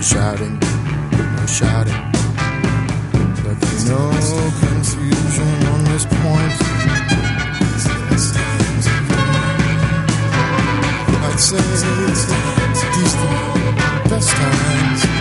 shouting, no shouting. But there's no confusion on this point. I'd say these the best times.